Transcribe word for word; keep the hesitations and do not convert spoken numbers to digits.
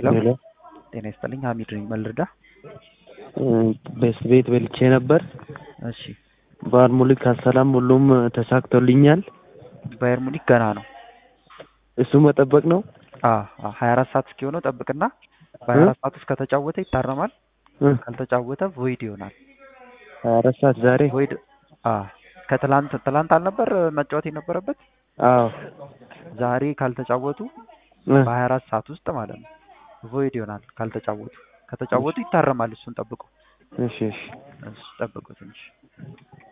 ሄሎ ሄሎ ጤና ይስጥልኝ ሀሚድ ነኝ መልርዳ በስ ቤት በልቼ ነበር። እሺ ባየር ሙኒክ ሰላም ሁሉም ተሳክቶልኛል። ባየር ሙኒክ ገና ነው እሱ መጠበቅ ነው። አዎ ሀያ አራት ሰዓት እስኪሆነው ጠብቅና በሀያ አራት ሰዓት ውስጥ ከተጫወተ ይታረማል። ካልተጫወተ ቮይድ ይሆናል። ሀያ አራት ሰዓት ዛሬ ቮይድ አዎ ከትላንት ትላንት አልነበር መጫወት የነበረበት? አዎ ዛሬ ካልተጫወቱ በሀያ አራት ሰዓት ውስጥ ማለት ነው ቮይድ ይሆናል። ካልተጫወቱ ከተጫወቱ ይታረማል። እሱን ጠብቁ። እሺ እሺ እሺ ጠብቁ ትንሽ